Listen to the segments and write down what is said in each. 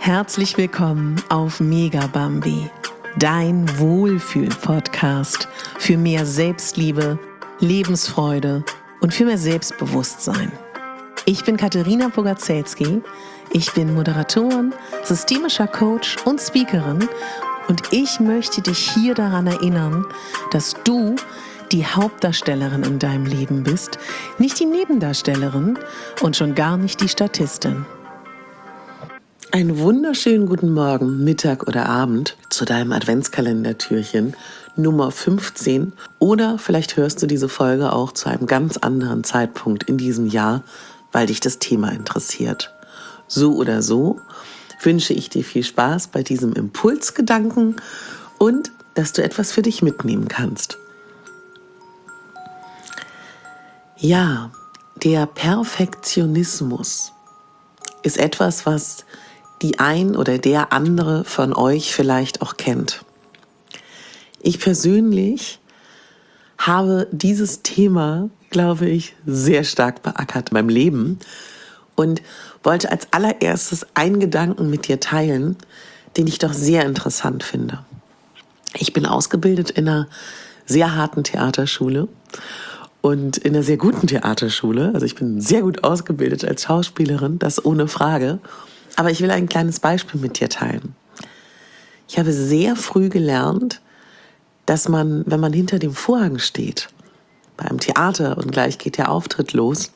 Herzlich willkommen auf Megabambi, dein Wohlfühl-Podcast für mehr Selbstliebe, Lebensfreude und für mehr Selbstbewusstsein. Ich bin Katharina Bogaczewski, ich bin Moderatorin, systemischer Coach und Speakerin und ich möchte dich hier daran erinnern, dass du die Hauptdarstellerin in deinem Leben bist, nicht die Nebendarstellerin und schon gar nicht die Statistin. Einen wunderschönen guten Morgen, Mittag oder Abend zu deinem Adventskalendertürchen Nummer 15 oder vielleicht hörst du diese Folge auch zu einem ganz anderen Zeitpunkt in diesem Jahr, weil dich das Thema interessiert. So oder so wünsche ich dir viel Spaß bei diesem Impulsgedanken und dass du etwas für dich mitnehmen kannst. Ja, der Perfektionismus ist etwas, was die ein oder der andere von euch vielleicht auch kennt. Ich persönlich habe dieses Thema, glaube ich, sehr stark beackert in meinem Leben und wollte als allererstes einen Gedanken mit dir teilen, den ich doch sehr interessant finde. Ich bin ausgebildet in einer sehr harten Theaterschule und in einer sehr guten Theaterschule. Also ich bin sehr gut ausgebildet als Schauspielerin, das ohne Frage. Aber ich will ein kleines Beispiel mit dir teilen. Ich habe sehr früh gelernt, dass man, wenn man hinter dem Vorhang steht, bei einem Theater und gleich geht der Auftritt los,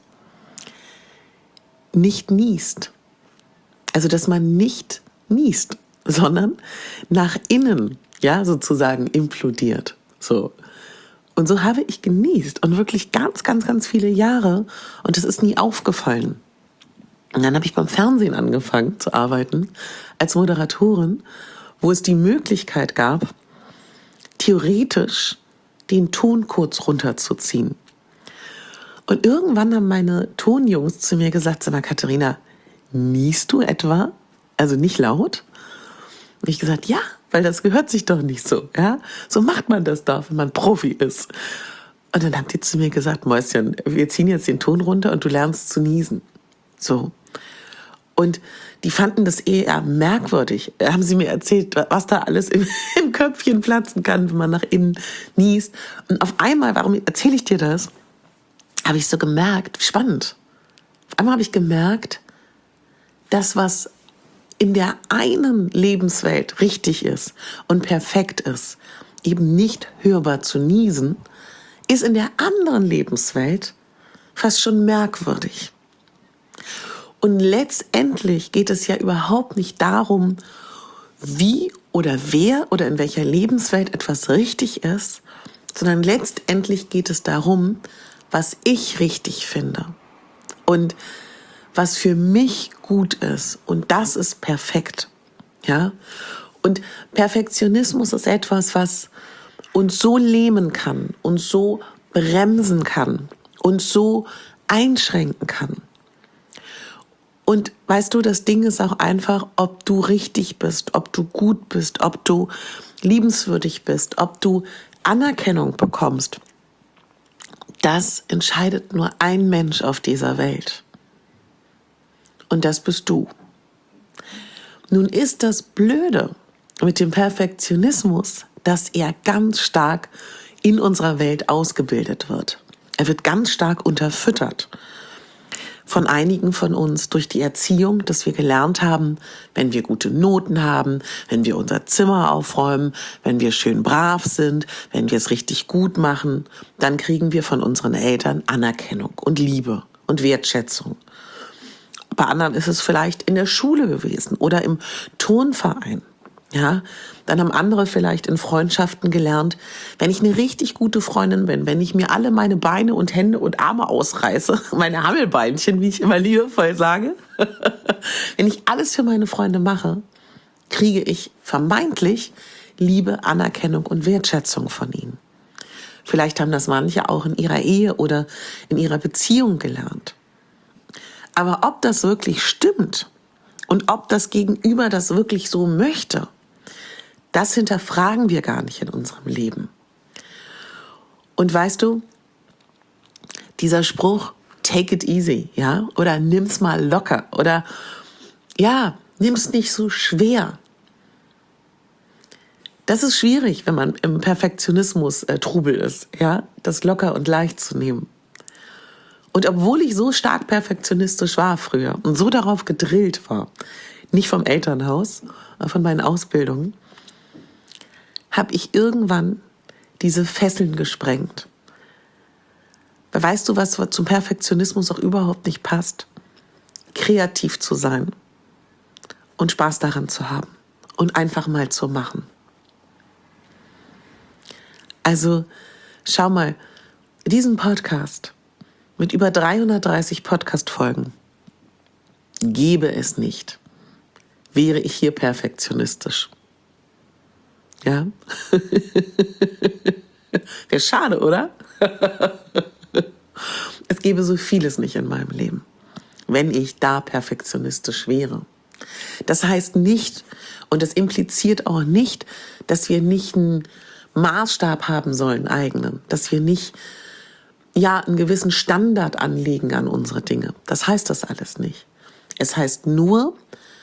nicht niest. Also, dass man nicht niest, sondern nach innen, ja, sozusagen implodiert. So. Und so habe ich genießt und wirklich ganz, ganz, ganz viele Jahre und es ist nie aufgefallen. Und dann habe ich beim Fernsehen angefangen zu arbeiten als Moderatorin, wo es die Möglichkeit gab, theoretisch den Ton kurz runterzuziehen. Und irgendwann haben meine Tonjungs zu mir gesagt, sag mal Katharina, niest du etwa? Also nicht laut? Und ich gesagt, ja, weil das gehört sich doch nicht so. Ja? So macht man das doch, wenn man Profi ist. Und dann haben die zu mir gesagt, Mäuschen, wir ziehen jetzt den Ton runter und du lernst zu niesen. So. Und die fanden das eher merkwürdig. Da haben sie mir erzählt, was da alles im Köpfchen platzen kann, wenn man nach innen niest. Und auf einmal, warum erzähle ich dir das? Habe ich so gemerkt, spannend. Auf einmal habe ich gemerkt, das, was in der einen Lebenswelt richtig ist und perfekt ist, eben nicht hörbar zu niesen, ist in der anderen Lebenswelt fast schon merkwürdig. Und letztendlich geht es ja überhaupt nicht darum, wie oder wer oder in welcher Lebenswelt etwas richtig ist, sondern letztendlich geht es darum, was ich richtig finde und was für mich gut ist. Und das ist perfekt. Ja? Und Perfektionismus ist etwas, was uns so lähmen kann, uns so bremsen kann, uns so einschränken kann. Und weißt du, das Ding ist auch einfach, ob du richtig bist, ob du gut bist, ob du liebenswürdig bist, ob du Anerkennung bekommst. Das entscheidet nur ein Mensch auf dieser Welt. Und das bist du. Nun ist das Blöde mit dem Perfektionismus, dass er ganz stark in unserer Welt ausgebildet wird. Er wird ganz stark unterfüttert. Von einigen von uns durch die Erziehung, dass wir gelernt haben, wenn wir gute Noten haben, wenn wir unser Zimmer aufräumen, wenn wir schön brav sind, wenn wir es richtig gut machen, dann kriegen wir von unseren Eltern Anerkennung und Liebe und Wertschätzung. Bei anderen ist es vielleicht in der Schule gewesen oder im Turnverein. Ja, dann haben andere vielleicht in Freundschaften gelernt, wenn ich eine richtig gute Freundin bin, wenn ich mir alle meine Beine und Hände und Arme ausreiße, meine Hammelbeinchen, wie ich immer liebevoll sage, wenn ich alles für meine Freunde mache, kriege ich vermeintlich Liebe, Anerkennung und Wertschätzung von ihnen. Vielleicht haben das manche auch in ihrer Ehe oder in ihrer Beziehung gelernt. Aber ob das wirklich stimmt und ob das Gegenüber das wirklich so möchte, das hinterfragen wir gar nicht in unserem Leben. Und weißt du, dieser Spruch, take it easy, ja, oder nimm's mal locker, oder ja, Nimm's nicht so schwer. Das ist schwierig, wenn man im Perfektionismus Trubel ist, ja, das locker und leicht zu nehmen. Und obwohl ich so stark perfektionistisch war früher und so darauf gedrillt war, nicht vom Elternhaus, aber von meinen Ausbildungen, habe ich irgendwann diese Fesseln gesprengt. Weil weißt du, was zum Perfektionismus auch überhaupt nicht passt? Kreativ zu sein und Spaß daran zu haben und einfach mal zu machen. Also schau mal, diesen Podcast mit über 330 Podcast-Folgen gäbe es nicht, wäre ich hier perfektionistisch. Ja? Wäre schade, oder? Es gäbe so vieles nicht in meinem Leben, wenn ich da perfektionistisch wäre. Das heißt nicht, und das impliziert auch nicht, dass wir nicht einen Maßstab haben sollen, eigenen, dass wir nicht einen gewissen Standard anlegen an unsere Dinge. Das heißt das alles nicht. Es heißt nur,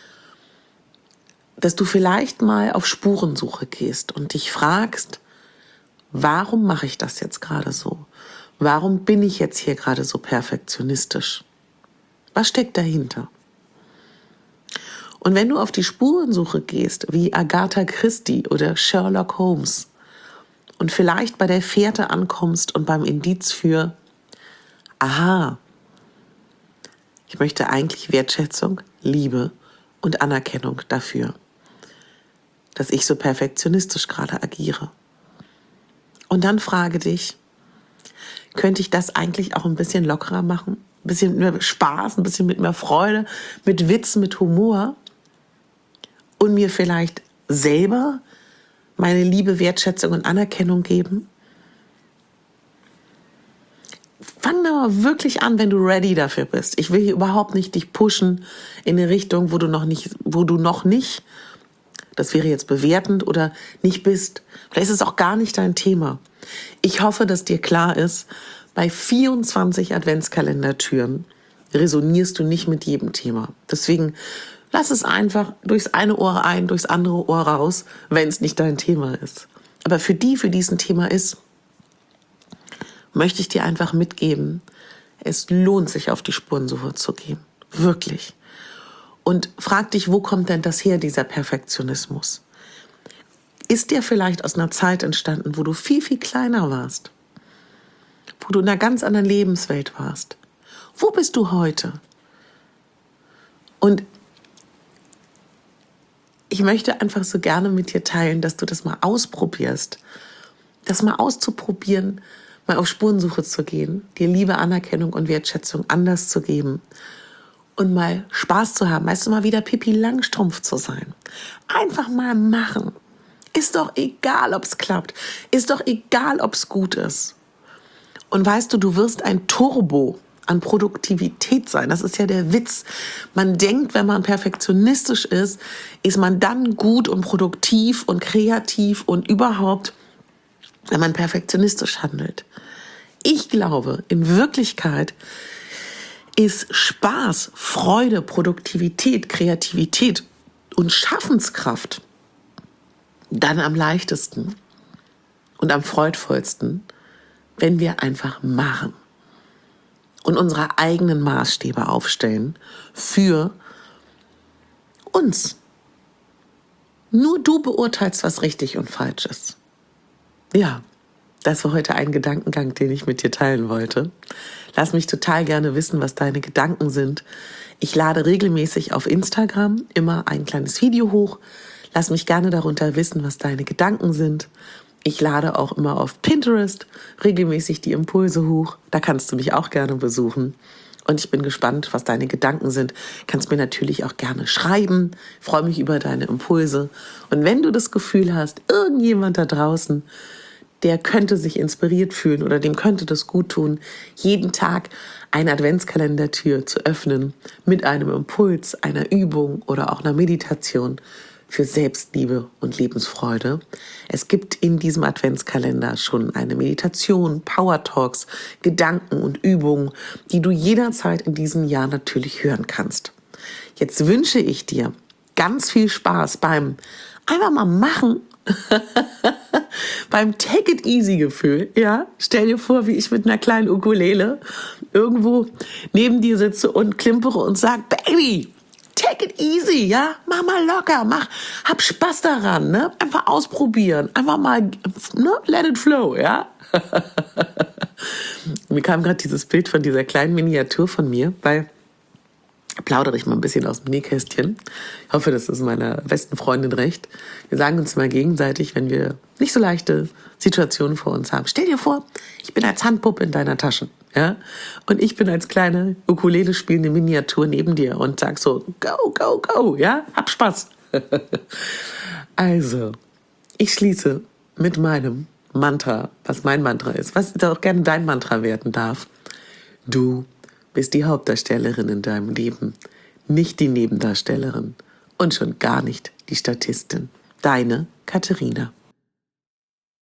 dass du vielleicht mal auf Spurensuche gehst und dich fragst, warum mache ich das jetzt gerade so? Warum bin ich jetzt hier gerade so perfektionistisch? Was steckt dahinter? Und wenn du auf die Spurensuche gehst, wie Agatha Christie oder Sherlock Holmes, und vielleicht bei der Fährte ankommst und beim Indiz für, aha, ich möchte eigentlich Wertschätzung, Liebe und Anerkennung dafür, dass ich so perfektionistisch gerade agiere. Und dann frage dich, könnte ich das eigentlich auch ein bisschen lockerer machen? Ein bisschen mit mehr Spaß, ein bisschen mit mehr Freude, mit Witz, mit Humor und mir vielleicht selber meine Liebe, Wertschätzung und Anerkennung geben? Fang da mal wirklich an, wenn du ready dafür bist. Ich will hier überhaupt nicht dich pushen in eine Richtung, wo du noch nicht, das wäre jetzt bewertend oder nicht bist. Vielleicht ist es auch gar nicht dein Thema. Ich hoffe, dass dir klar ist, bei 24 Adventskalendertüren resonierst du nicht mit jedem Thema. Deswegen lass es einfach durchs eine Ohr ein, durchs andere Ohr raus, wenn es nicht dein Thema ist. Aber für die es ein Thema ist, möchte ich dir einfach mitgeben, es lohnt sich, auf die Spurensuche zu gehen. Wirklich. Und frag dich, wo kommt denn das her, dieser Perfektionismus? Ist der vielleicht aus einer Zeit entstanden, wo du viel, viel kleiner warst? Wo du in einer ganz anderen Lebenswelt warst? Wo bist du heute? Und ich möchte einfach so gerne mit dir teilen, dass du das mal ausprobierst. Das mal auszuprobieren, mal auf Spurensuche zu gehen, dir Liebe, Anerkennung und Wertschätzung anders zu geben und mal Spaß zu haben, weißt du, mal wieder Pippi Langstrumpf zu sein. Einfach mal machen. Ist doch egal, ob es klappt. Ist doch egal, ob es gut ist. Und weißt du, du wirst ein Turbo an Produktivität sein. Das ist ja der Witz. Man denkt, wenn man perfektionistisch ist man dann gut und produktiv und kreativ und überhaupt, wenn man perfektionistisch handelt. Ich glaube, in Wirklichkeit ist Spaß, Freude, Produktivität, Kreativität und Schaffenskraft dann am leichtesten und am freudvollsten, wenn wir einfach machen und unsere eigenen Maßstäbe aufstellen für uns. Nur du beurteilst, was richtig und falsch ist. Ja, das war heute ein Gedankengang, den ich mit dir teilen wollte. Lass mich total gerne wissen, was deine Gedanken sind. Ich lade regelmäßig auf Instagram immer ein kleines Video hoch. Lass mich gerne darunter wissen, was deine Gedanken sind. Ich lade auch immer auf Pinterest regelmäßig die Impulse hoch. Da kannst du mich auch gerne besuchen. Und ich bin gespannt, was deine Gedanken sind. Kannst mir natürlich auch gerne schreiben. Ich freue mich über deine Impulse. Und wenn du das Gefühl hast, irgendjemand da draußen, der könnte sich inspiriert fühlen oder dem könnte das gut tun, jeden Tag eine Adventskalendertür zu öffnen mit einem Impuls, einer Übung oder auch einer Meditation für Selbstliebe und Lebensfreude. Es gibt in diesem Adventskalender schon eine Meditation, Power Talks, Gedanken und Übungen, die du jederzeit in diesem Jahr natürlich hören kannst. Jetzt wünsche ich dir ganz viel Spaß beim einfach mal machen, beim Take it easy Gefühl, ja. Stell dir vor, wie ich mit einer kleinen Ukulele irgendwo neben dir sitze und klimpere und sag, Baby, take it easy, ja. Mach mal locker, hab Spaß daran, ne. Einfach ausprobieren, einfach mal, ne, let it flow, ja. Mir kam gerade dieses Bild von dieser kleinen Miniatur von mir, weil plaudere ich mal ein bisschen aus dem Nähkästchen. Ich hoffe, das ist meiner besten Freundin recht. Wir sagen uns mal gegenseitig, wenn wir nicht so leichte Situationen vor uns haben. Stell dir vor, ich bin als Handpuppe in deiner Tasche, ja? Und ich bin als kleine Ukulele spielende Miniatur neben dir und sag so, go, go, go, ja? Hab Spaß. Also, ich schließe mit meinem Mantra, was mein Mantra ist, was auch gerne dein Mantra werden darf. Du bist die Hauptdarstellerin in deinem Leben, nicht die Nebendarstellerin und schon gar nicht die Statistin. Deine Katharina.